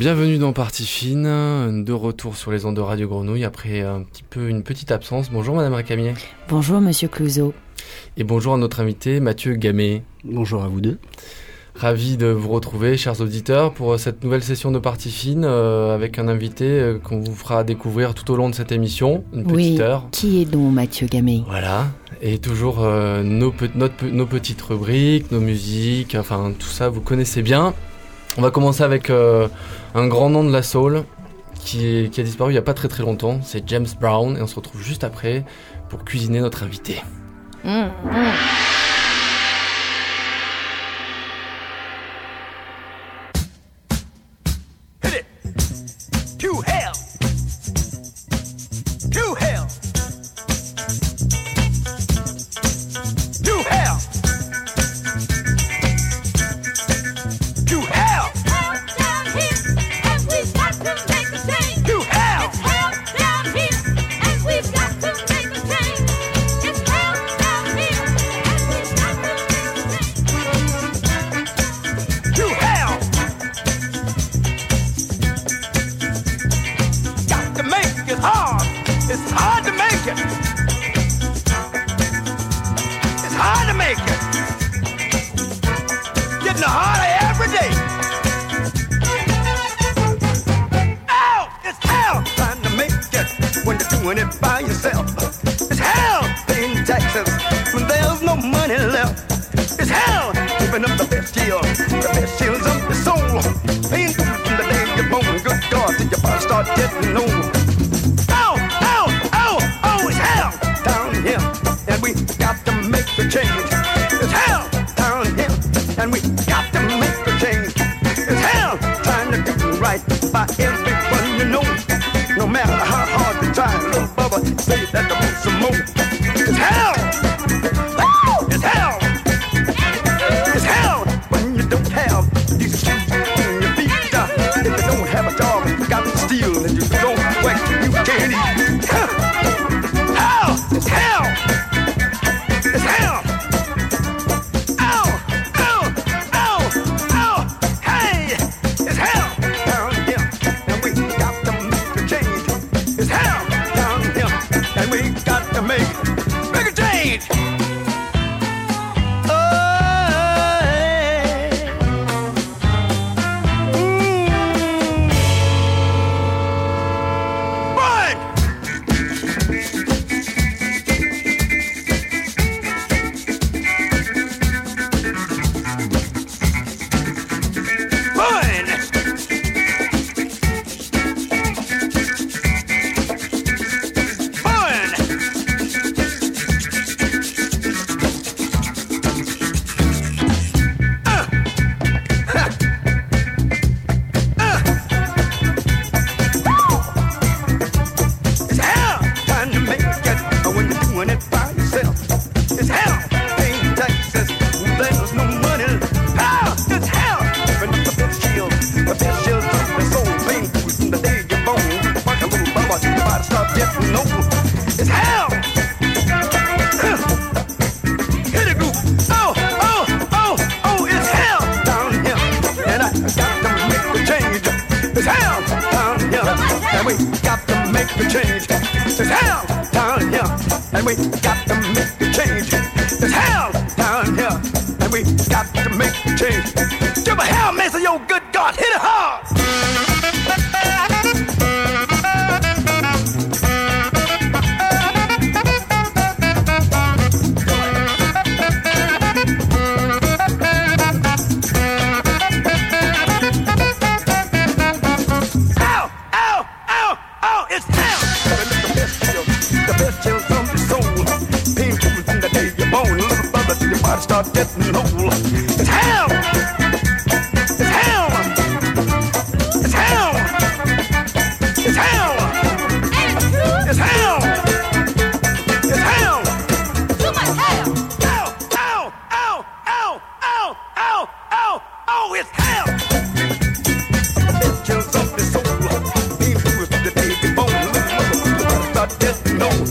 Bienvenue dans Partie Fine, de retour sur les ondes de Radio Grenouille après une petite absence. Bonjour Madame Récamier. Bonjour Monsieur Clouzot. Et bonjour à notre invité Mathieu Gamet. Bonjour à vous deux. Ravi de vous retrouver, chers auditeurs, pour cette nouvelle session de Partie Fine avec un invité qu'on vous fera découvrir tout au long de cette émission, une petite heure. Qui est donc Mathieu Gamet ? Voilà, et toujours nos petites rubriques, nos musiques, enfin tout ça vous connaissez bien. On va commencer avec un grand nom de la soul qui a disparu il n'y a pas très très longtemps, c'est James Brown, et on se retrouve juste après pour cuisiner notre invité.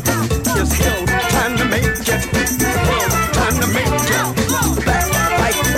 Time to make it. Black, white,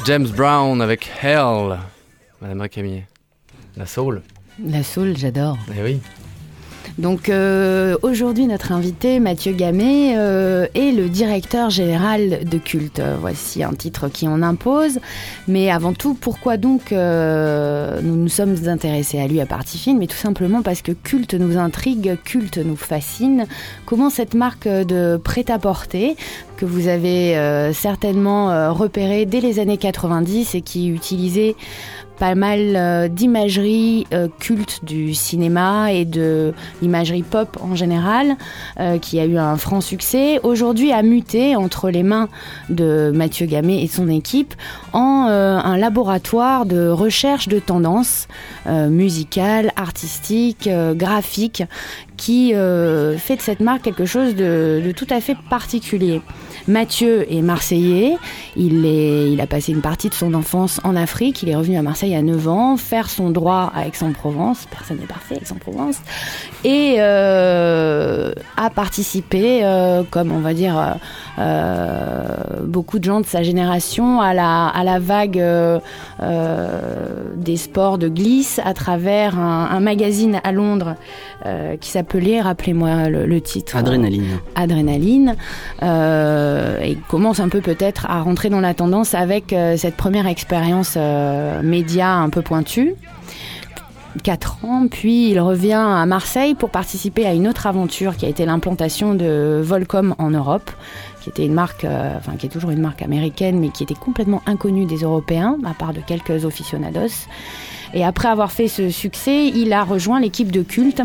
James Brown avec Hell. Madame Récamier. La soul. La soul, j'adore. Eh oui. Donc aujourd'hui, notre invité, Mathieu Gamay, est le directeur général de Culte. Voici un titre qui en impose. Mais avant tout, pourquoi donc nous nous sommes intéressés à lui à partie fine? Mais tout simplement parce que Culte nous intrigue, Culte nous fascine. Comment cette marque de prêt-à-porter, que vous avez certainement repérée dès les années 90 et qui utilisait pas mal d'imagerie culte du cinéma et de l'imagerie pop en général, qui a eu un franc succès, aujourd'hui a muté entre les mains de Mathieu Gamay et son équipe en un laboratoire de recherche de tendances musicales, artistiques, graphiques, qui fait de cette marque quelque chose de tout à fait particulier. Mathieu est marseillais, il a passé une partie de son enfance en Afrique, il est revenu à Marseille à 9 ans, faire son droit à Aix-en-Provence, personne n'est parfait à Aix-en-Provence, et a participé, comme on va dire beaucoup de gens de sa génération, à la vague des sports de glisse à travers un magazine à Londres qui s'appelait, rappelez-moi le titre. Adrénaline. Et il commence un peu peut-être à rentrer dans la tendance avec cette première expérience média un peu pointue. 4 ans, puis il revient à Marseille pour participer à une autre aventure qui a été l'implantation de Volcom en Europe, qui était une marque, qui est toujours une marque américaine, mais qui était complètement inconnue des Européens, à part de quelques aficionados. Et après avoir fait ce succès, il a rejoint l'équipe de Culte,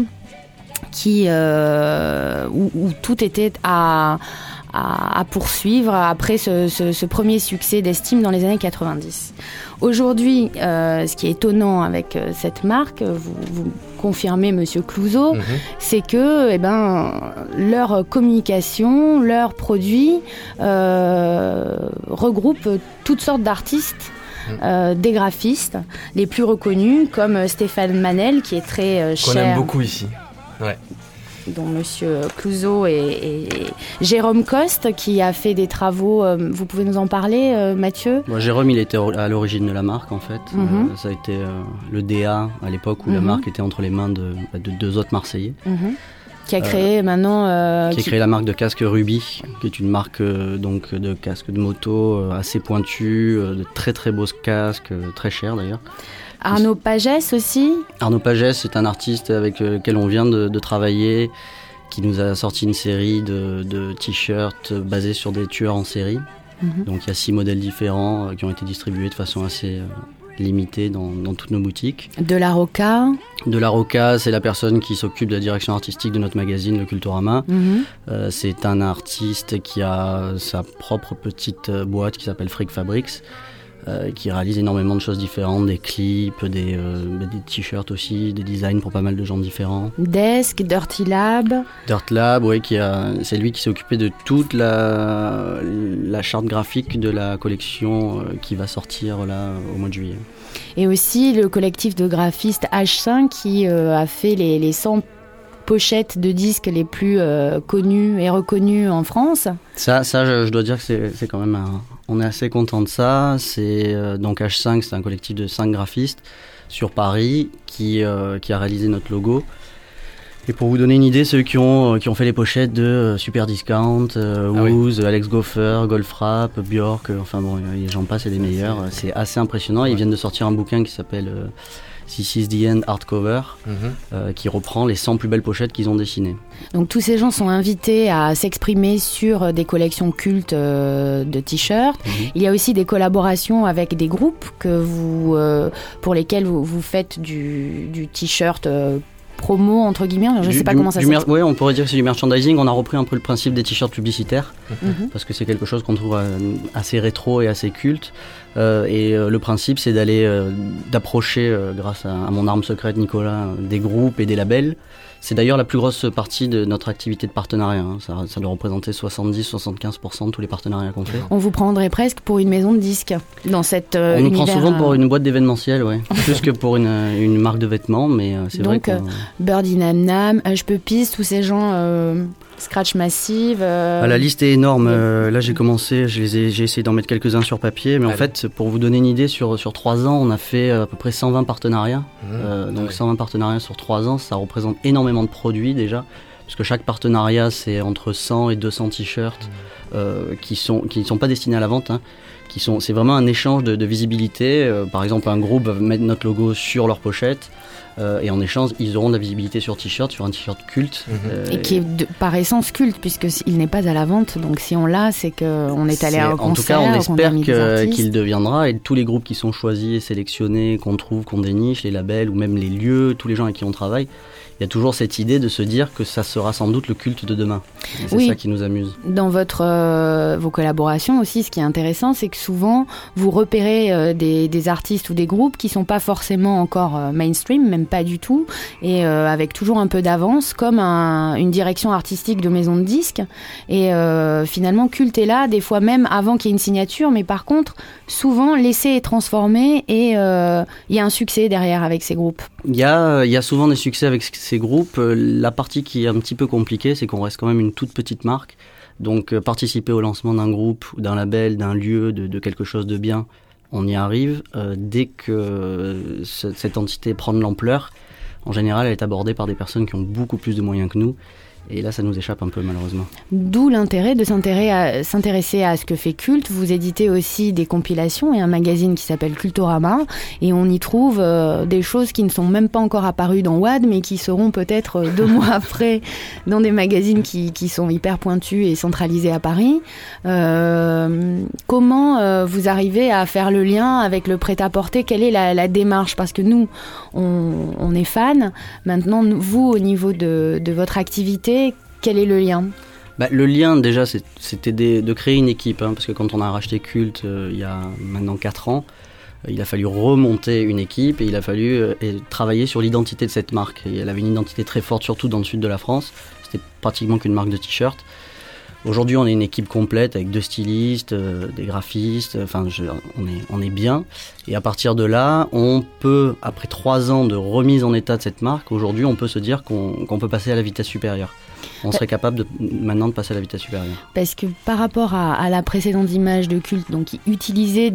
où tout était à poursuivre après ce premier succès d'estime dans les années 90. Aujourd'hui, ce qui est étonnant avec cette marque, vous confirmez, Monsieur Clouzot, c'est que leur communication, leurs produits regroupent toutes sortes d'artistes. Des graphistes, les plus reconnus, comme Stéphane Manel, qui est très cher. Qu'on aime beaucoup ici. Ouais. Dont Monsieur Clouzot et Jérôme Coste, qui a fait des travaux. Vous pouvez nous en parler, Mathieu? Jérôme, il était à l'origine de la marque, en fait. Ça a été le DA à l'époque où la marque était entre les mains de 2 autres Marseillais. Qui a créé maintenant... Qui a créé la marque de casque Ruby, qui est une marque donc de casque de moto assez pointue, de très très beaux casques, très chers d'ailleurs. Arnaud Pagès aussi. Arnaud Pagès, c'est un artiste avec lequel on vient de travailler, qui nous a sorti une série de t-shirts basés sur des tueurs en série. Donc il y a 6 modèles différents qui ont été distribués de façon assez limitée dans toutes nos boutiques. De la Roca, c'est la personne qui s'occupe de la direction artistique de notre magazine, le Culturama. C'est un artiste qui a sa propre petite boîte qui s'appelle Freak Fabrics, qui réalise énormément de choses différentes, des clips, des t-shirts aussi, des designs pour pas mal de gens différents. Desk, Dirty Lab, oui, c'est lui qui s'est occupé de toute la charte graphique de la collection qui va sortir là au mois de juillet. Et aussi le collectif de graphistes H5 qui a fait les 100 pochettes de disques les plus connues et reconnues en France. Ça je dois dire que c'est quand même on est assez content de ça. C'est donc H5, c'est un collectif de 5 graphistes sur Paris qui a réalisé notre logo. Et pour vous donner une idée, ceux qui ont fait les pochettes de Super Discount, Wooz, Alex Goffer, Goldfrapp, Björk, j'en passe, c'est les meilleurs. C'est assez impressionnant. Ils viennent de sortir un bouquin qui s'appelle This is the End Hardcover, qui reprend les 100 plus belles pochettes qu'ils ont dessinées. Donc tous ces gens sont invités à s'exprimer sur des collections cultes de t-shirts. Il y a aussi des collaborations avec des groupes pour lesquels vous faites du t-shirt promo entre guillemets, je ne sais pas comment ça s'appelle. Oui, on pourrait dire que c'est du merchandising. On a repris un peu le principe des t-shirts publicitaires parce que c'est quelque chose qu'on trouve assez rétro et assez culte. Et le principe, c'est d'approcher, grâce à mon arme secrète Nicolas, des groupes et des labels. C'est d'ailleurs la plus grosse partie de notre activité de partenariat. Ça doit représenter 70-75% de tous les partenariats qu'on fait. On vous prendrait presque pour une maison de disques dans cette On nous prend souvent pour une boîte d'événementiel, plus que pour une marque de vêtements, mais c'est vrai que... Donc, Birdie Nam Nam, Hush Puppies, tous ces gens... Scratch Massive. La liste est énorme. Là, j'ai commencé, j'ai essayé d'en mettre quelques-uns sur papier, mais en fait, pour vous donner une idée, sur 3 ans, on a fait à peu près 120 partenariats. Donc 120 partenariats sur 3 ans, ça représente énormément de produits déjà, parce que chaque partenariat, c'est entre 100 et 200 t-shirts qui ne sont pas destinés à la vente. C'est vraiment un échange de visibilité. Par exemple, un groupe va mettre notre logo sur leur pochette. Et en échange, ils auront de la visibilité sur t-shirt, sur un t-shirt culte. Et qui est par essence culte, puisqu'il n'est pas à la vente. Donc si on l'a, c'est qu'on est allé à un concert. En tout cas, on espère qu'il deviendra. Et tous les groupes qui sont choisis et sélectionnés, qu'on trouve, qu'on déniche, les labels ou même les lieux, tous les gens avec qui on travaille, il y a toujours cette idée de se dire que ça sera sans doute le culte de demain. Et c'est ça qui nous amuse. Dans vos collaborations aussi, ce qui est intéressant, c'est que souvent, vous repérez des artistes ou des groupes qui ne sont pas forcément encore mainstream, même pas du tout, et avec toujours un peu d'avance, comme une direction artistique de maison de disques. Et finalement, Culte est là, des fois même avant qu'il y ait une signature, mais par contre, souvent, l'essai est transformé et il y a un succès derrière avec ces groupes. Il y a souvent des succès avec ces groupes. La partie qui est un petit peu compliquée, c'est qu'on reste quand même une toute petite marque. Donc participer au lancement d'un groupe, d'un label, d'un lieu, de quelque chose de bien, on y arrive. Dès que cette entité prend de l'ampleur, en général, elle est abordée par des personnes qui ont beaucoup plus de moyens que nous. Et là, ça nous échappe un peu, malheureusement. D'où l'intérêt de s'intéresser à ce que fait Culte. Vous éditez aussi des compilations et un magazine qui s'appelle Cultorama. Et on y trouve des choses qui ne sont même pas encore apparues dans WAD, mais qui seront peut-être 2 mois après dans des magazines qui sont hyper pointus et centralisés à Paris. Comment vous arrivez à faire le lien avec le prêt-à-porter? Quelle est la démarche? Parce que nous, on est fans. Maintenant, vous, au niveau de votre activité, quel est le lien? Le lien, déjà, c'était de créer une équipe, parce que quand on a racheté Culte il y a maintenant 4 ans, il a fallu remonter une équipe et il a fallu travailler sur l'identité de cette marque. Et elle avait une identité très forte, surtout dans le sud de la France. C'était pratiquement qu'une marque de t-shirt. Aujourd'hui, on est une équipe complète avec 2 stylistes, des graphistes, on est bien. Et à partir de là, on peut, après 3 ans de remise en état de cette marque, aujourd'hui, on peut se dire qu'on peut passer à la vitesse supérieure. On serait capable maintenant de passer à la vitesse supérieure. Parce que par rapport à la précédente image de Culte, donc utiliser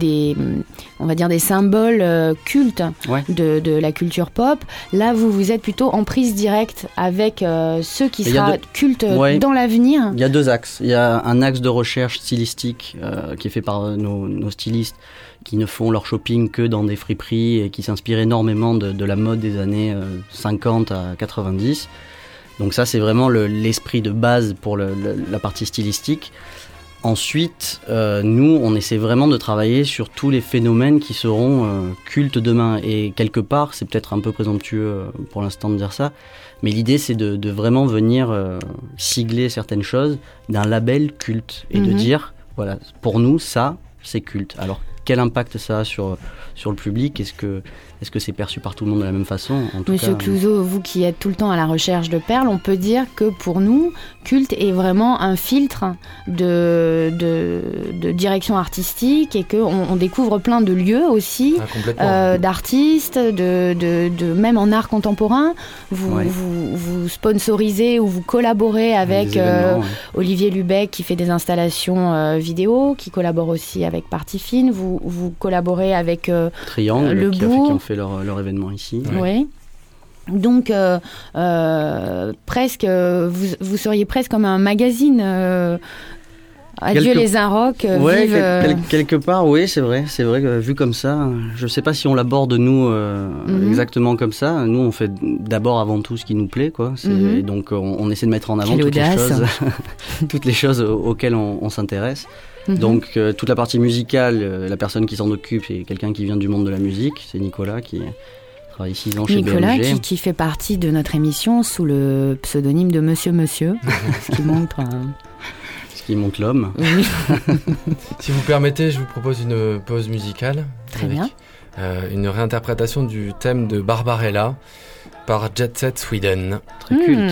on va dire des symboles cultes de la culture pop, là vous êtes plutôt en prise directe avec ce qui sera culte dans l'avenir. Il y a 2 axes. Il y a un axe de recherche stylistique qui est fait par nos stylistes qui ne font leur shopping que dans des friperies et qui s'inspirent énormément de la mode des années 50 à 90. Donc ça, c'est vraiment l'esprit de base pour la partie stylistique. Ensuite, nous, on essaie vraiment de travailler sur tous les phénomènes qui seront cultes demain. Et quelque part, c'est peut-être un peu présomptueux pour l'instant de dire ça, mais l'idée, c'est de vraiment venir sigler certaines choses d'un label culte et de dire, voilà, pour nous, ça, c'est culte. Alors, quel impact ça a sur le public? Est-ce que c'est perçu par tout le monde de la même façon? Monsieur Clouzot, vous qui êtes tout le temps à la recherche de perles, on peut dire que pour nous, Culte est vraiment un filtre de direction artistique et qu'on découvre plein de lieux aussi, d'artistes, même en art contemporain. Vous sponsorisez ou vous collaborez avec Olivier Lubec qui fait des installations vidéo, qui collabore aussi avec Partie Fine. Vous collaborez avec Triangle, Le qui ont fait leur événement ici. Oui. Donc, presque, vous seriez presque comme un magazine. Adieu les Inrocks. Quelque part, oui, c'est vrai que vu comme ça, je ne sais pas si on l'aborde nous exactement comme ça. Nous, on fait d'abord avant tout ce qui nous plaît, quoi. Donc, on essaie de mettre en avant toutes les choses auxquelles on s'intéresse. Donc toute la partie musicale, la personne qui s'en occupe, c'est quelqu'un qui vient du monde de la musique, c'est Nicolas qui travaille 6 ans chez BMG. Nicolas qui fait partie de notre émission sous le pseudonyme de Monsieur, ce qui montre... Ce qui montre l'homme. Oui. Si vous permettez, je vous propose une pause musicale. Très bien. Une réinterprétation du thème de Barbarella par Jet Set Sweden. Très culte.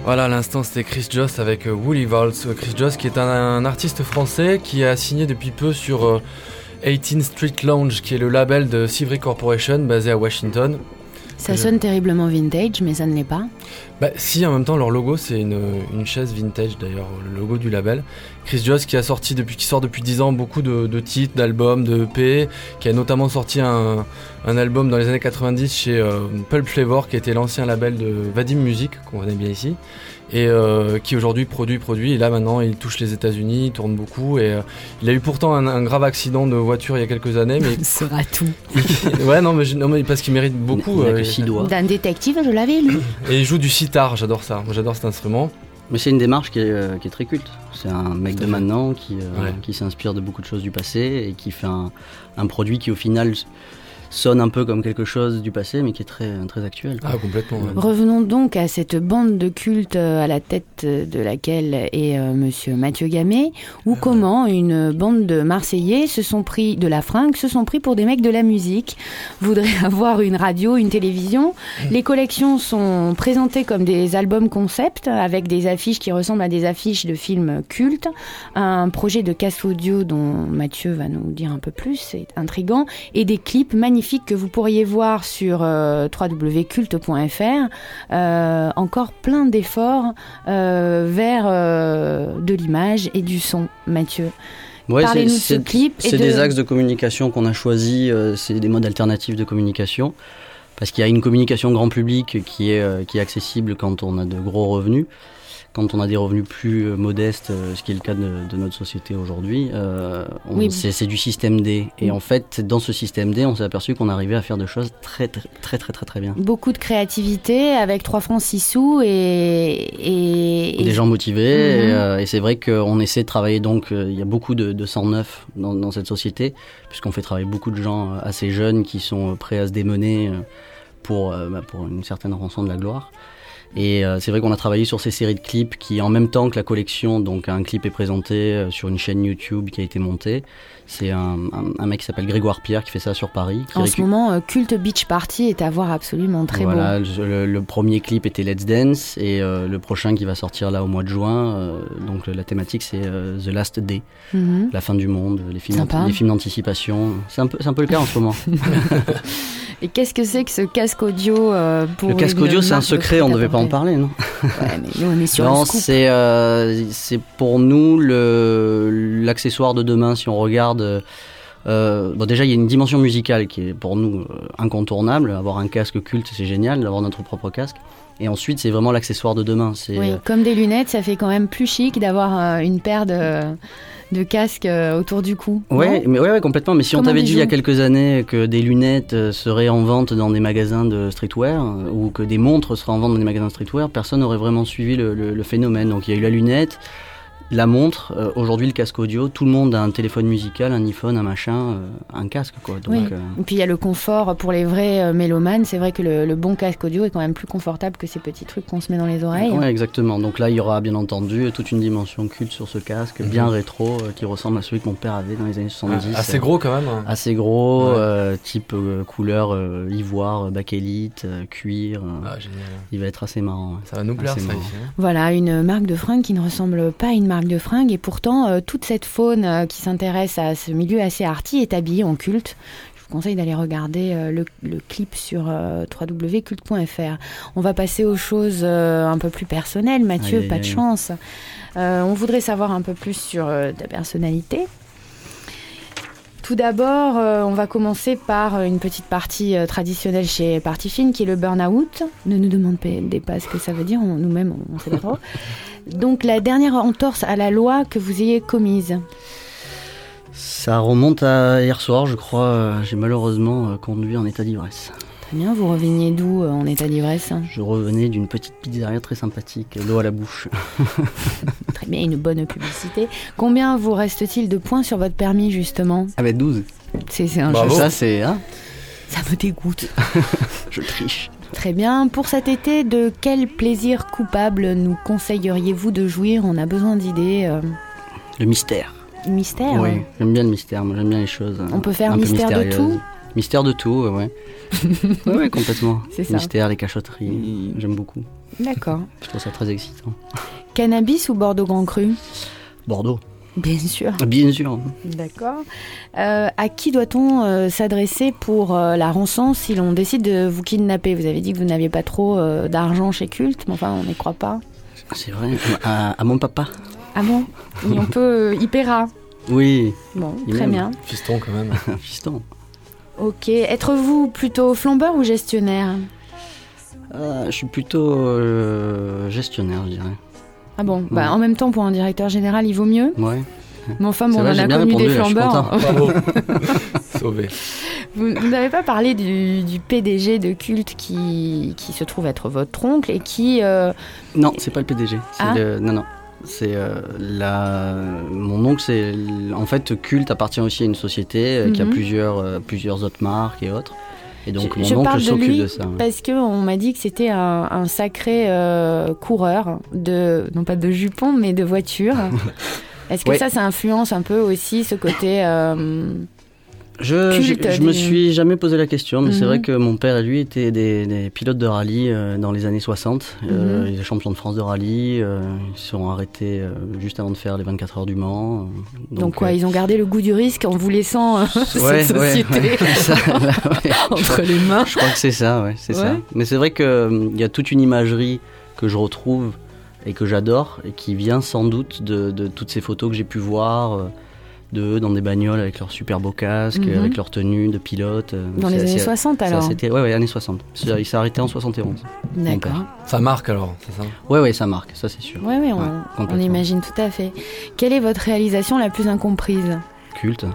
Voilà, à l'instant c'était Chris Joss avec Woolly Waltz. Chris Joss qui est un artiste français qui a signé depuis peu sur 18th Street Lounge, qui est le label de Sivry Corporation basé à Washington. Ça sonne terriblement vintage, mais ça ne l'est pas. Bah si, en même temps leur logo c'est une chaise vintage d'ailleurs, le logo du label. Chris Joss qui sort depuis 10 ans beaucoup de titres, d'albums, de EP, qui a notamment sorti un album dans les années 90 chez Pulp Flavor, qui était l'ancien label de Vadim Music, qu'on connaît bien ici, et qui aujourd'hui produit, et là maintenant il touche les États-Unis, il tourne beaucoup, et il a eu pourtant un grave accident de voiture il y a quelques années, mais ce sera tout. Ouais, non mais parce qu'il mérite beaucoup. Il a que 6 doigts. D'un détective, je l'avais lu. Et il joue du sitar, j'adore ça, moi j'adore cet instrument. Mais c'est une démarche qui est très culte. C'est un mec de maintenant qui s'inspire de beaucoup de choses du passé et qui fait un produit qui au final sonne un peu comme quelque chose du passé, mais qui est très, très actuel. Ah, complètement. Ouais. Revenons donc à cette bande de culte à la tête de laquelle est monsieur Mathieu Gamay, ou comment une bande de Marseillais se sont pris pour des mecs de la musique, voudraient avoir une radio, une télévision. Les collections sont présentées comme des albums concept, avec des affiches qui ressemblent à des affiches de films cultes. Un projet de casque audio dont Mathieu va nous dire un peu plus, c'est intriguant, et des clips magnifiques que vous pourriez voir sur www.culte.fr. Encore plein d'efforts vers de l'image et du son, Mathieu. Ouais, parlez-nous de ce clip. C'est des axes de communication qu'on a choisis, c'est des modes alternatifs de communication, parce qu'il y a une communication grand public qui est accessible quand on a de gros revenus. Quand on a des revenus plus modestes, ce qui est le cas de notre société aujourd'hui, c'est du système D. Et en fait, dans ce système D, on s'est aperçu qu'on arrivait à faire des choses très bien. Beaucoup de créativité avec 3 francs 6 sous et des gens motivés. Et c'est vrai qu'on essaie de travailler, donc il y a beaucoup de 109 dans cette société, puisqu'on fait travailler beaucoup de gens assez jeunes qui sont prêts à se démener pour une certaine rançon de la gloire. Et c'est vrai qu'on a travaillé sur ces séries de clips qui, en même temps que la collection, donc un clip est présenté sur une chaîne YouTube qui a été montée. C'est un mec qui s'appelle Grégoire Pierre qui fait ça sur Paris. En ce moment, Culte Beach Party est à voir absolument très beau. Voilà, le premier clip était Let's Dance et le prochain qui va sortir là au mois de juin, donc la thématique c'est The Last Day, la fin du monde, les films d'anticipation. C'est un peu le cas en ce moment. Et qu'est-ce que c'est que ce casque audio pour Le casque audio, c'est un secret, on ne devait pas en parler, non? Ouais, mais nous, on est sur un scoop. C'est pour nous l'accessoire de demain, si on regarde. Déjà, il y a une dimension musicale qui est pour nous incontournable. Avoir un casque culte, c'est génial, d'avoir notre propre casque. Et ensuite, c'est vraiment l'accessoire de demain. Comme des lunettes, ça fait quand même plus chic d'avoir une paire de casques autour du cou. Ouais, complètement. Mais si on t'avait dit il y a quelques années que des lunettes seraient en vente dans des magasins de streetwear ou que des montres seraient en vente dans des magasins de streetwear, personne n'aurait vraiment suivi le phénomène. Donc il y a eu la lunette, la montre, aujourd'hui le casque audio, tout le monde a un téléphone musical, un iPhone, un machin, un casque quoi. Donc, Et puis il y a le confort pour les vrais mélomanes, c'est vrai que le bon casque audio est quand même plus confortable que ces petits trucs qu'on se met dans les oreilles. Ouais, exactement. Donc là il y aura bien entendu toute une dimension culte sur ce casque, bien rétro, qui ressemble à celui que mon père avait dans les années 70. Assez gros quand même. Assez gros, type couleur ivoire, bakélite, cuir. Génial. Il va être assez marrant. Ça va nous plaire ça ici. Voilà, une marque de fringues qui ne ressemble pas à une marque de fringues et pourtant toute cette faune qui s'intéresse à ce milieu assez arty est habillée en culte. Je vous conseille d'aller regarder le clip sur www.culte.fr. On va passer aux choses un peu plus personnelles. Mathieu, pas de chance. On voudrait savoir un peu plus sur ta personnalité. Tout d'abord, on va commencer par une petite partie traditionnelle chez Party Fine qui est le burn-out. Ne nous demandez pas ce que ça veut dire, nous-mêmes on ne sait pas trop. Donc la dernière entorse à la loi que vous ayez commise. Ça remonte à hier soir, je crois. J'ai malheureusement conduit en état d'ivresse. Très bien, vous reveniez d'où en état d'ivresse? Je revenais d'une petite pizzeria très sympathique, l'eau à la bouche. Très bien, une bonne publicité. Combien vous reste-t-il de points sur votre permis justement? 12. C'est un jeu. Ça ça me dégoûte. Je triche. Très bien. Pour cet été, de quel plaisir coupable nous conseilleriez-vous de jouir? On a besoin d'idées. Le mystère. Mystère? Oui, j'aime bien le mystère. Moi, j'aime bien les choses. On peut faire mystère de tout? Mystère de tout, ouais. Ouais, complètement. C'est ça. Mystère, les cachotteries, j'aime beaucoup. D'accord. Je trouve ça très excitant. Cannabis ou Bordeaux Grand Cru? Bordeaux. Bien sûr. Bien sûr. D'accord. À qui doit-on s'adresser pour la rançon si l'on décide de vous kidnapper? Vous avez dit que vous n'aviez pas trop d'argent chez Culte, mais enfin, on n'y croit pas. C'est vrai, à mon papa. Ah bon? Et on peut... Il paiera. Oui. Bon, Il très m'aime. bien. Fiston quand même. Fiston. Ok. Êtes-vous plutôt flambeur ou gestionnaire? Je suis plutôt gestionnaire, je dirais. Ah bon? Ouais. Bah, en même temps, pour un directeur général, il vaut mieux. Ouais. Mais enfin, bon, C'est on vrai, en j'ai a bien connu répondu, des là, je suis flambeurs. Bravo. Sauvé. Vous n'avez pas parlé du PDG de Culte qui se trouve être votre oncle et qui... Non, c'est pas le PDG. C'est Ah. Non. C'est mon oncle, c'est en fait Culte appartient aussi à une société qui a plusieurs autres marques et autres. Et donc Je mon parle oncle de s'occupe lui de ça. Ouais. parce qu'on m'a dit que c'était un sacré coureur, non pas de jupons, mais de voitures. Est-ce que Ouais. ça influence un peu aussi ce côté... Je culte me du- suis jamais posé la question, mais c'est Mhm. vrai que mon père et lui étaient des pilotes de rallye dans les années 60. Mhm. Il est champion de France de rallye. Ils se sont arrêtés juste avant de faire les 24 heures du Mans. Donc quoi, ils ont gardé le goût du risque en vous laissant cette société ouais. Ça, là, ouais. entre les mains. Je crois que c'est ça, ouais, c'est Ouais. ça. Mais c'est vrai qu'il y a toute une imagerie que je retrouve et que j'adore et qui vient sans doute de toutes ces photos que j'ai pu voir d'eux dans des bagnoles avec leurs super beaux casques, Mhm. avec leur tenue de pilote. Dans les années 60 alors. Ouais, années 60. Il s'est arrêté en 71. D'accord. Ça marque alors, c'est ça? Ouais, ça marque, ça c'est sûr. Oui, on complètement. imagine tout à fait. Quelle est votre réalisation la plus incomprise? Culte.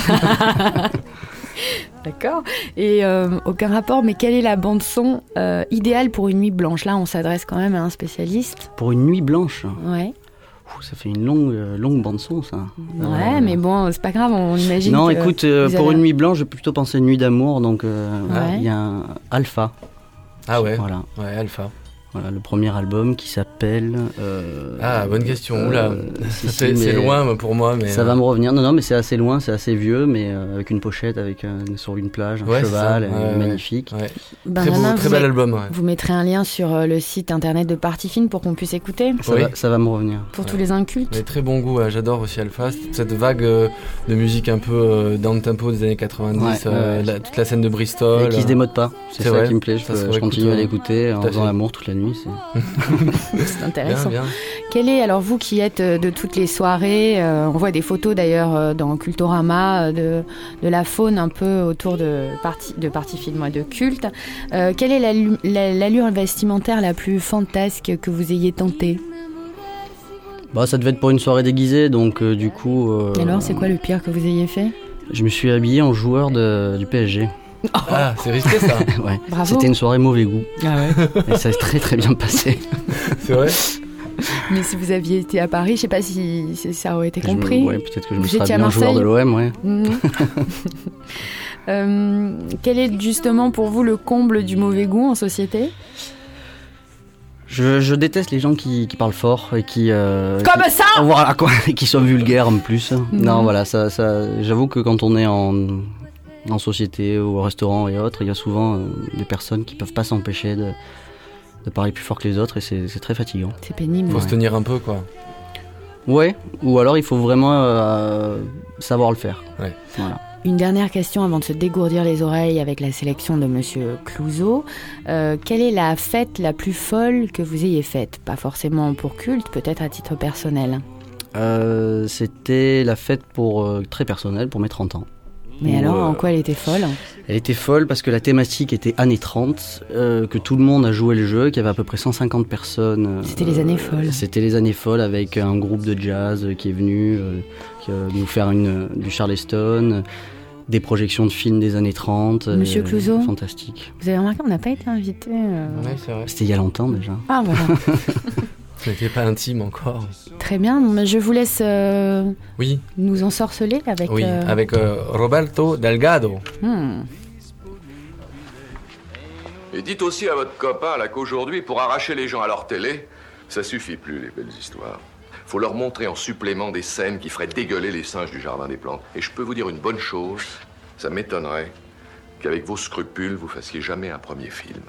D'accord. Et aucun rapport, mais quelle est la bande-son idéale pour une nuit blanche? Là, on s'adresse quand même à un spécialiste. Pour une nuit blanche, Ouais. ça fait une longue bande-son, ça. Ouais, mais bon, c'est pas grave, on imagine. Non, que écoute, vous pour avez- une nuit blanche, je vais plutôt penser Nuit d'amour, donc Ouais. il y a un Alpha. Ah ouais. Voilà. Ouais, Alpha. Voilà, le premier album qui s'appelle... Ah, bonne question. Oula. si, C'est mais loin pour moi, mais. Ça va me revenir. Non, mais c'est assez loin, c'est assez vieux, mais avec une pochette, sur une plage, un Ouais, c'est cheval, ça. Ouais, magnifique. Ouais. Benjamin, Très bel album. Ouais. vous mettrez un lien sur le site internet de Partifine pour qu'on puisse écouter, Oui. Ça va me revenir. pour tous Ouais. les incultes. Mais très bon goût, j'adore aussi Alpha, cette vague de musique un peu down tempo des années 90, Ouais. toute la scène de Bristol. Et qui se démode pas, c'est ça vrai. qui me plaît. Ça se Je continue à réécoute, l'écouter en tout à faisant fait. l'amour toute la nuit. C'est Bien, intéressant. bien. Quel est, alors vous qui êtes de toutes les soirées, on voit des photos d'ailleurs dans Cultorama de la faune un peu autour de Partifine, de Culte. Quelle est l'allure vestimentaire la plus fantasque que vous ayez tentée? Bah, ça devait être pour une soirée déguisée, donc du coup... Et alors, c'est quoi le pire que vous ayez fait? Je me suis habillé en joueur du PSG. Ah, c'est risqué ça. Ouais. Bravo. C'était une soirée mauvais goût. Ah ouais. Et ça s'est très très bien passé. C'est vrai. Mais si vous aviez été à Paris, je sais pas si ça aurait été compris. Ouais, peut-être que je me Vous serais étiez à habillé en joueur de Marseille l'OM, ouais. Quel est justement pour vous le comble du mauvais goût en société? Je déteste les gens qui parlent fort et qui... Comme ça. Voilà, quoi, et qui sont vulgaires en plus. Non, voilà, ça, j'avoue que quand on est en société ou au restaurant et autres, il y a souvent des personnes qui peuvent pas s'empêcher de parler plus fort que les autres et c'est très fatigant. C'est pénible. Faut se tenir un peu, quoi. Ouais, ou alors il faut vraiment savoir le faire. Ouais. Voilà. Une dernière question avant de se dégourdir les oreilles avec la sélection de Monsieur Clouzot. Quelle est la fête la plus folle que vous ayez faite? Pas forcément pour Culte, peut-être à titre personnel. C'était la fête très personnelle pour mes 30 ans. Mais alors, en quoi elle était folle? Elle était folle parce que la thématique était années 30, que tout le monde a joué le jeu, qu'il y avait à peu près 150 personnes. C'était les années folles. C'était les années folles avec un groupe de jazz qui est venu nous faire du Charleston, des projections de films des années 30. Monsieur Clouzot. Fantastique. Vous avez remarqué, on n'a pas été invité. Ouais, c'est vrai. C'était il y a longtemps déjà. Ah voilà. Ce n'était pas intime encore. Très bien. Mais je vous laisse Oui, nous ensorceler avec. oui, avec Roberto Delgado. Et dites aussi à votre copain là qu'aujourd'hui, pour arracher les gens à leur télé, ça suffit plus les belles histoires. Faut leur montrer en supplément des scènes qui feraient dégueuler les singes du jardin des plantes. Et je peux vous dire une bonne chose, ça m'étonnerait, qu'avec vos scrupules, vous fassiez jamais un premier film.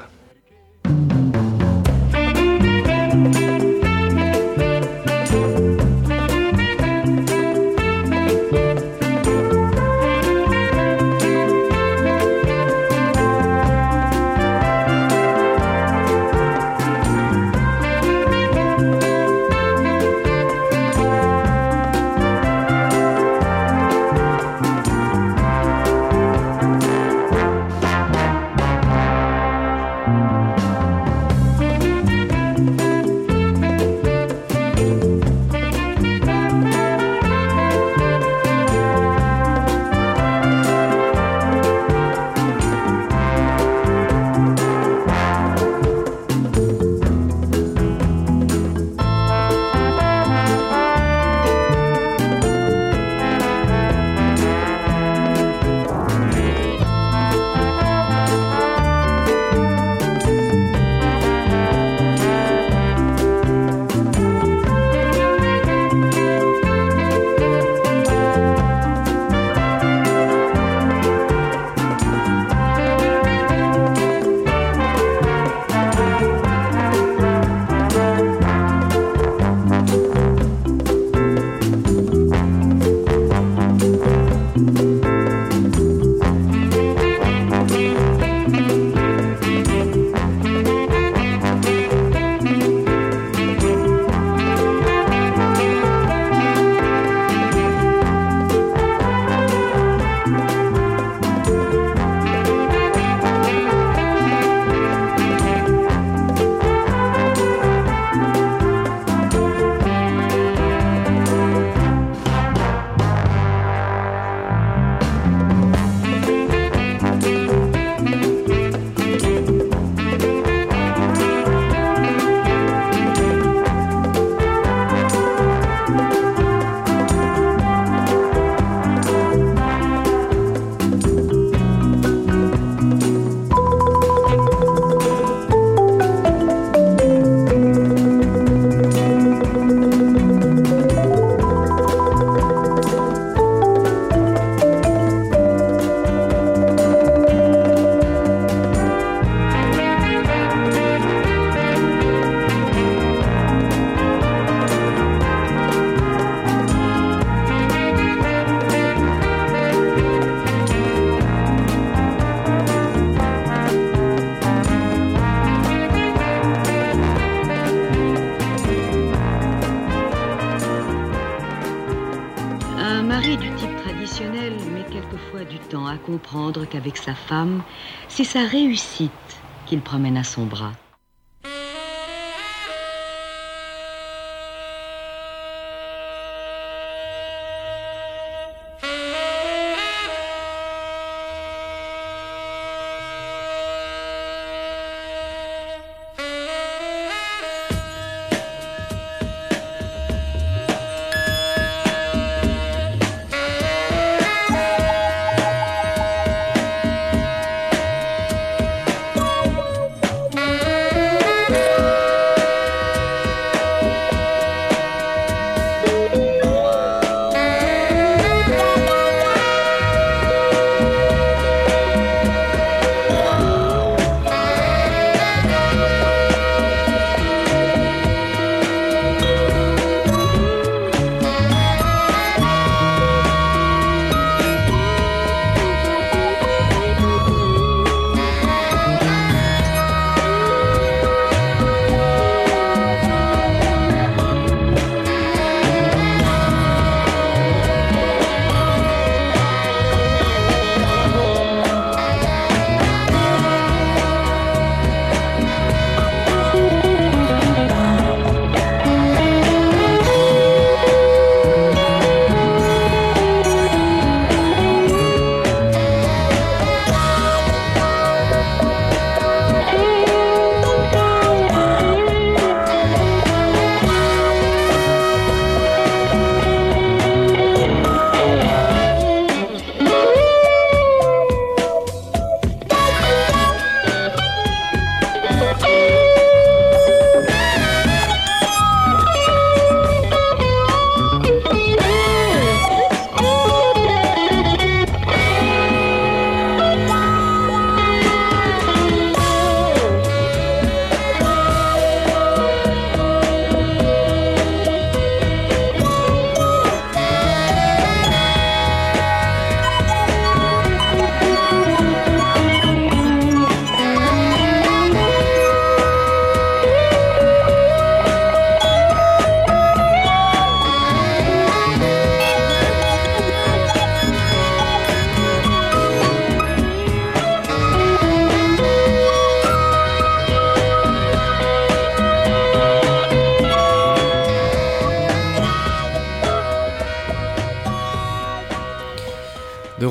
Comprendre qu'avec sa femme, c'est sa réussite qu'il promène à son bras.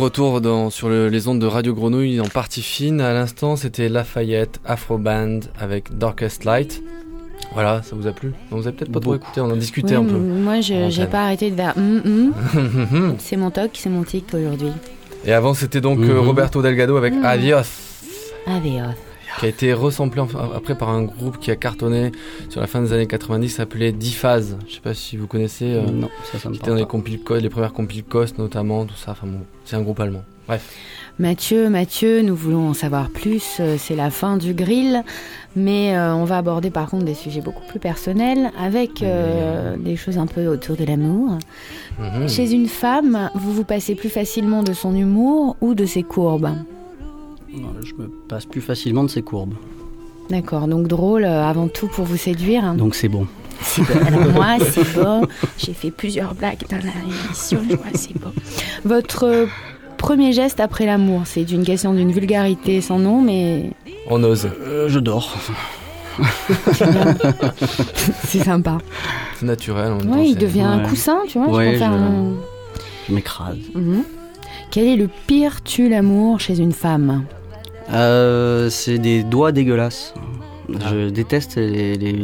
retour sur les ondes de Radio Grenouille en partie fine. À l'instant, c'était Lafayette Afro Band avec Darkest Light. Voilà, ça vous a plu? On vous a peut-être pas trop écouté, on en discutait un peu. Moi, j'ai pas arrêté de faire C'est mon toc, c'est mon tic aujourd'hui. Et avant, c'était donc Roberto Delgado avec Adios. Adios. Qui a été resamplé après par un groupe qui a cartonné sur la fin des années 90, appelé Diphase. Je sais pas si vous connaissez. Non, ça me parle pas. Dans les premières compiles Cost notamment, tout ça. Enfin bon, c'est un groupe allemand. Bref. Mathieu, nous voulons en savoir plus. C'est la fin du grill, mais on va aborder par contre des sujets beaucoup plus personnels, avec des choses un peu autour de l'amour. Chez une femme, vous passez plus facilement de son humour ou de ses courbes? Je me passe plus facilement de ses courbes. D'accord, donc drôle avant tout pour vous séduire. Donc c'est bon. Alors moi, c'est bon. J'ai fait plusieurs blagues dans l'émission, je crois, c'est bon. Votre premier geste après l'amour, c'est une question d'une vulgarité sans nom, mais... On ose. Je dors. C'est bien. C'est sympa. C'est naturel. Oui, il devient un coussin, tu vois. Ouais, je m'écrase. Quel est le pire tue l'amour chez une femme? C'est des doigts dégueulasses. Je déteste les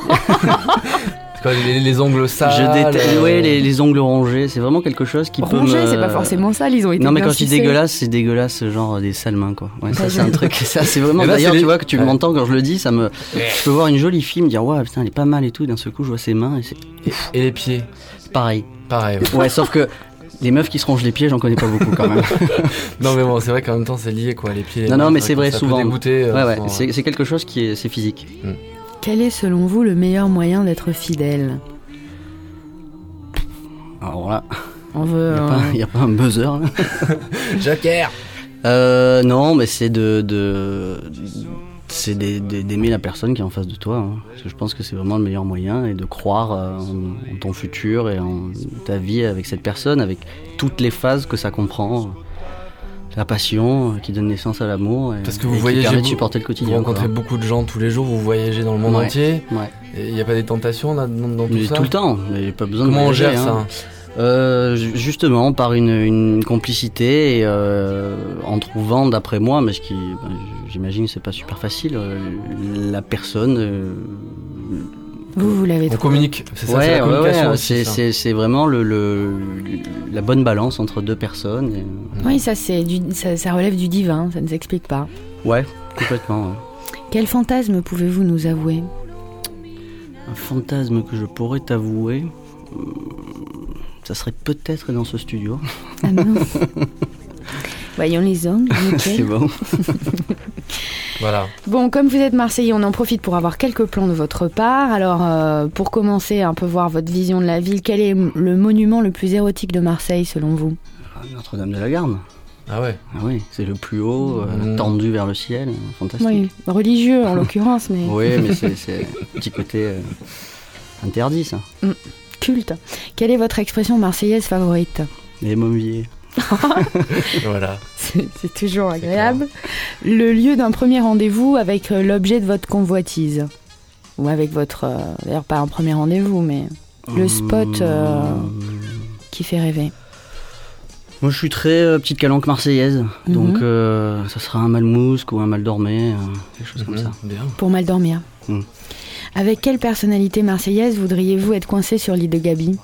ongles sales. Je déteste les ongles rongés. C'est vraiment quelque chose qui peut me... c'est pas forcément sale, ils ont été non mais bien quand je dis dégueulasse, c'est dégueulasse genre des sales mains quoi. Ouais, ça c'est un truc. Ça c'est vraiment. D'ailleurs tu vois que tu m'entends quand je le dis, ça me. Je peux voir une jolie fille me dire ouais putain elle est pas mal et tout. D'un seul coup je vois ses mains et les pieds. Pareil. Ouais, sauf que. Les meufs qui se rongent les pieds, j'en connais pas beaucoup quand même. Non mais bon, c'est vrai qu'en même temps c'est lié quoi, les pieds. Non mais c'est vrai souvent. Dégoûter, c'est quelque chose qui est physique. Quel est selon vous le meilleur moyen d'être fidèle? Alors là, on veut. Il y a pas un buzzer là. Joker. Non, mais c'est c'est d'aimer la personne qui est en face de toi. Hein. Parce que je pense que c'est vraiment le meilleur moyen et de croire en ton futur et en ta vie avec cette personne, avec toutes les phases que ça comprend. La passion qui donne naissance à l'amour parce que vous voyagez, qui permet de supporter le quotidien. Vous rencontrez beaucoup de gens tous les jours, vous voyagez dans le monde entier. Ouais. Il n'y a pas des tentations dans tout ça? Tout le temps, il n'y a pas besoin. Comment de voyager, on gère ça? Justement par une complicité et en trouvant, d'après moi, mais j'imagine que c'est pas super facile, la personne. Vous l'avez trouvé. On communique, c'est ça, c'est la communication aussi, c'est vraiment la bonne balance entre deux personnes. Oui, ça relève du divin, ça ne s'explique pas. Ouais, complètement. Ouais. Quel fantasme pouvez-vous nous avouer? Un fantasme que je pourrais t'avouer, ça serait peut-être dans ce studio. Ah non. Voyons les ongles. C'est bon. Voilà. Bon, comme vous êtes Marseillais, on en profite pour avoir quelques plans de votre part. Alors, pour commencer un peu voir votre vision de la ville, quel est le monument le plus érotique de Marseille selon vous? Notre-Dame de la Garde. Ah ouais. Ah oui, c'est le plus haut, tendu vers le ciel, fantastique. Oui, religieux en l'occurrence, mais... Oui, mais c'est un petit côté interdit, ça. Culte. Quelle est votre expression marseillaise favorite? Les momiers. Voilà. C'est toujours agréable. Le lieu d'un premier rendez-vous avec l'objet de votre convoitise. Ou avec votre... d'ailleurs, pas un premier rendez-vous, mais le spot qui fait rêver. Moi, je suis très petite calanque marseillaise. Donc, ça sera un Malmousque ou un Mal-Dormé, quelque chose comme ça. Bien. Pour mal dormir. Avec quelle personnalité marseillaise voudriez-vous être coincé sur l'île de Gabi?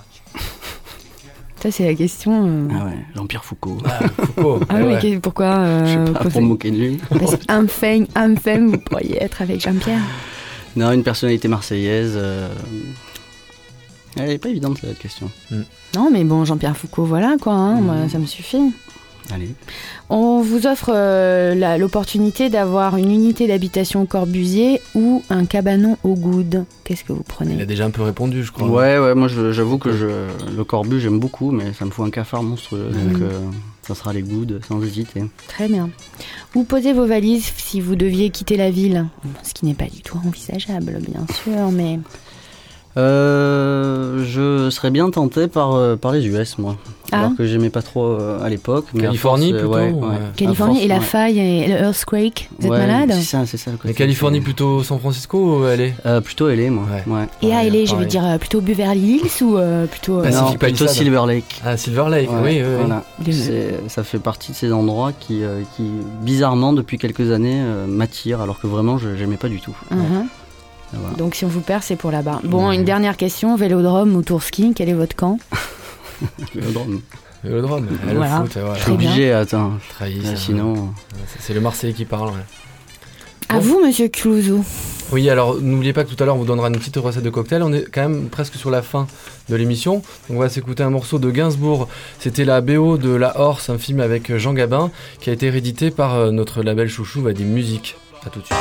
Ça, c'est la question. Ah ouais, Jean-Pierre Foucault. Foucault. Ah oui, ouais. Pourquoi je sais pas, pour me moquer de lui. Parce qu'un femme, vous pourriez être avec Jean-Pierre. Non, une personnalité marseillaise. Elle n'est pas évidente, cette question. Non, mais bon, Jean-Pierre Foucault, voilà quoi, hein, moi, ça me suffit. Allez. On vous offre l'opportunité d'avoir une unité d'habitation au Corbusier ou un cabanon au Goude. Qu'est-ce que vous prenez? Il a déjà un peu répondu, je crois. Ouais, moi j'avoue que le Corbu, j'aime beaucoup, mais ça me fout un cafard monstrueux. Donc ça sera les Goudes, sans hésiter. Très bien. Où posez vos valises si vous deviez quitter la ville? Ce qui n'est pas du tout envisageable, bien sûr, mais... Je serais bien tenté par les US, moi. Alors que j'aimais pas trop à l'époque. Californie plutôt Californie et la faille et le earthquake. Vous êtes malade? C'est ça le côté. Mais Californie plutôt San Francisco ou LA? Plutôt LA, moi. Ouais. Et à LA, je veux dire plutôt Beverly Hills ou plutôt... non, plutôt Silver Lake. Ah, Silver Lake, oui. Voilà. Ça fait partie de ces endroits qui bizarrement, depuis quelques années, m'attirent, alors que vraiment, j'aimais pas du tout. Voilà. Donc si on vous perd, c'est pour là-bas. Bon, une dernière question, Vélodrome ou Tour Ski, quel est votre camp? Vélodrome. Le foot, je suis obligé, attends. Sinon... C'est le Marseillais qui parle, À vous, monsieur Clouzot. Oui, alors n'oubliez pas que tout à l'heure, on vous donnera une petite recette de cocktail. On est quand même presque sur la fin de l'émission. Donc on va s'écouter un morceau de Gainsbourg. C'était la BO de La Horse, un film avec Jean Gabin, qui a été réédité par notre label chouchou, Vadim Music. À tout de suite.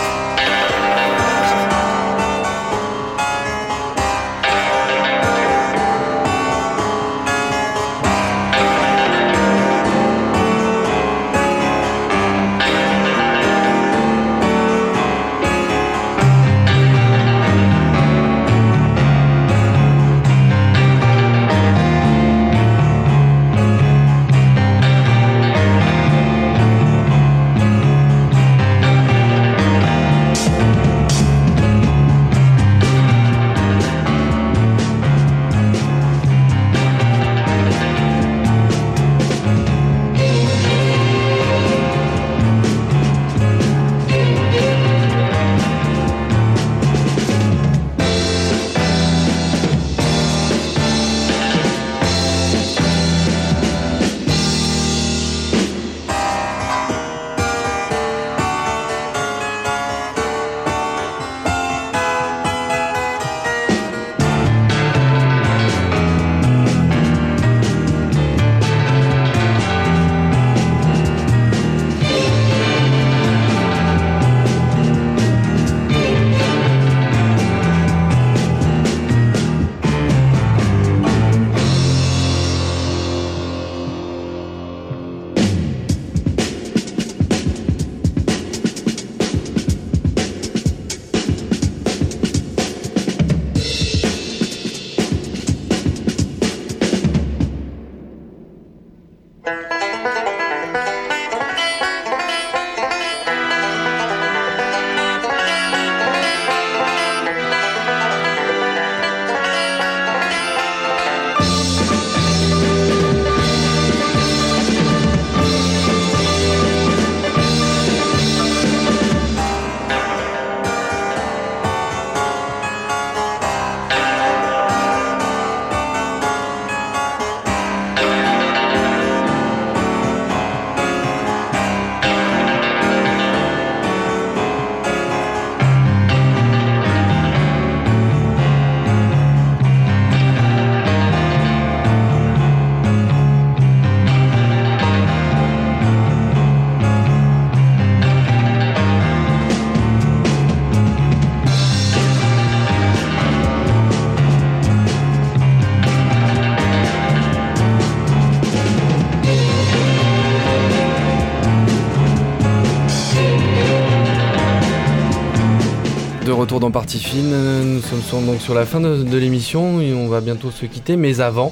Retour dans Partie Fine, nous sommes donc sur la fin de l'émission et on va bientôt se quitter, mais avant,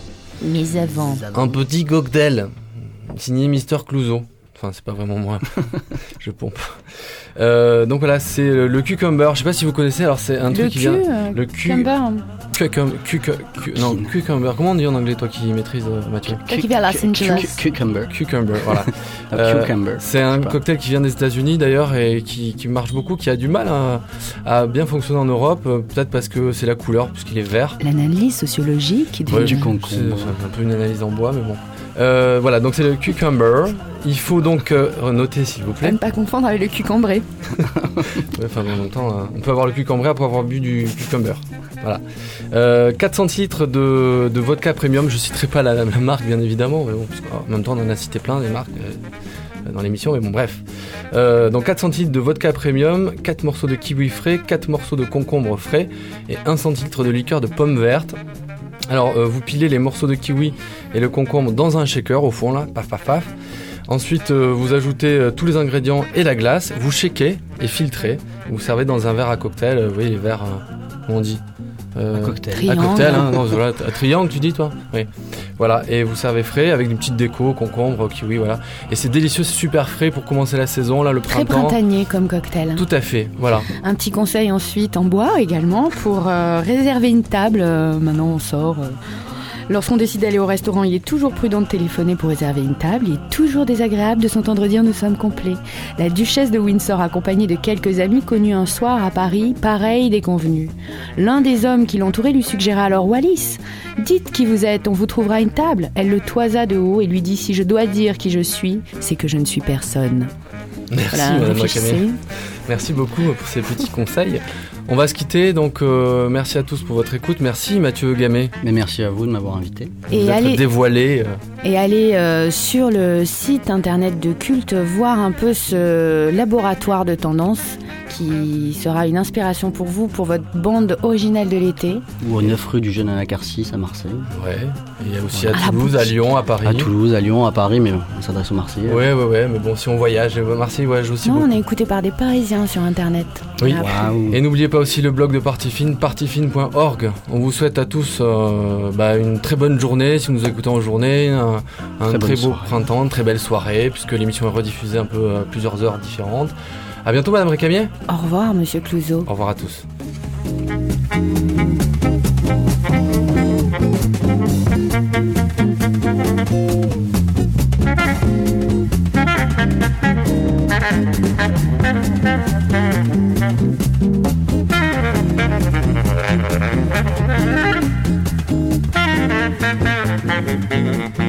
un petit cocktail signé Mister Clouzot. Enfin, c'est pas vraiment moi, je pompe. Donc voilà, c'est le cucumber. Je sais pas si vous connaissez. Alors c'est un truc qui vient. Le cucumber. Cucumber. Comment on dit en anglais, toi qui maîtrises, Mathieu? Cucumber. Cucumber, voilà. Cucumber. C'est un cocktail qui vient des États-Unis d'ailleurs et qui marche beaucoup, qui a du mal à bien fonctionner en Europe, peut-être parce que c'est la couleur, puisqu'il est vert. L'analyse sociologique du concombre. C'est un peu une analyse en bois, mais bon. Voilà, donc c'est le cucumber. Il faut donc noter, s'il vous plaît. Ne pas confondre avec le cucumbré. Enfin, en même temps, on peut avoir le cucumbré après avoir bu du cucumber. Voilà. 4 centilitres de vodka premium. Je citerai pas la marque, bien évidemment, mais bon, parce en même temps, on en a cité plein des marques dans l'émission, mais bon, bref. Donc 4 centilitres de vodka premium, 4 morceaux de kiwi frais, 4 morceaux de concombre frais et 1 centilitre de liqueur de pomme verte. Alors, vous pilez les morceaux de kiwi et le concombre dans un shaker, au fond, là, paf, paf, paf. Ensuite, vous ajoutez tous les ingrédients et la glace, vous shakez et filtrez. Vous servez dans un verre à cocktail, vous voyez les verres, comment on dit Un cocktail. Triangle. À cocktail, hein, non, voilà, à triangle, tu dis toi? Oui. Voilà, et vous servez frais avec une petite déco, concombre, kiwi, voilà. Et c'est délicieux, c'est super frais pour commencer la saison, là, le Très printemps. printanier comme cocktail. Tout à fait, voilà. Un petit conseil ensuite en bois également pour réserver une table. Maintenant on sort. Lorsqu'on décide d'aller au restaurant, il est toujours prudent de téléphoner pour réserver une table. Il est toujours désagréable de s'entendre dire nous sommes complets. La duchesse de Windsor, accompagnée de quelques amis connus un soir à Paris, pareil déconvenu. L'un des hommes qui l'entourait lui suggéra alors Wallis, dites qui vous êtes, on vous trouvera une table. Elle le toisa de haut et lui dit si je dois dire qui je suis, c'est que je ne suis personne. Merci, Voilà, Madame réfléchissez. Wakame. Merci beaucoup pour ces petits conseils. On va se quitter, donc merci à tous pour votre écoute. Merci Mathieu Gamay. Mais merci à vous de m'avoir invité. Et Vous allez, êtes dévoilé. et allez sur le site internet de Culte voir un peu ce laboratoire de tendances qui sera une inspiration pour vous, pour votre bande originale de l'été. Ou au 9 rue du Jeune Anacarsis à Marseille. Ouais. Et il y a aussi à À la Toulouse, à boutique. Lyon, à Paris. À Toulouse, à Lyon, à Paris, mais on s'adresse aux Marseillais. Ouais, mais bon, si on voyage, Marseille voyage aussi Non, beaucoup. on est écouté par des Parisiens sur internet. Oui. Voilà. Waouh. Et n'oubliez pas aussi le blog de Partifine, partifine.org. On vous souhaite à tous une très bonne journée, si vous nous écoutez en journée, un Très très bonne beau soirée. printemps, une très belle soirée, puisque l'émission est rediffusée un peu à plusieurs heures différentes. À bientôt, Madame Récamier. Au revoir, monsieur Clouseau. Au revoir à tous. Thank you.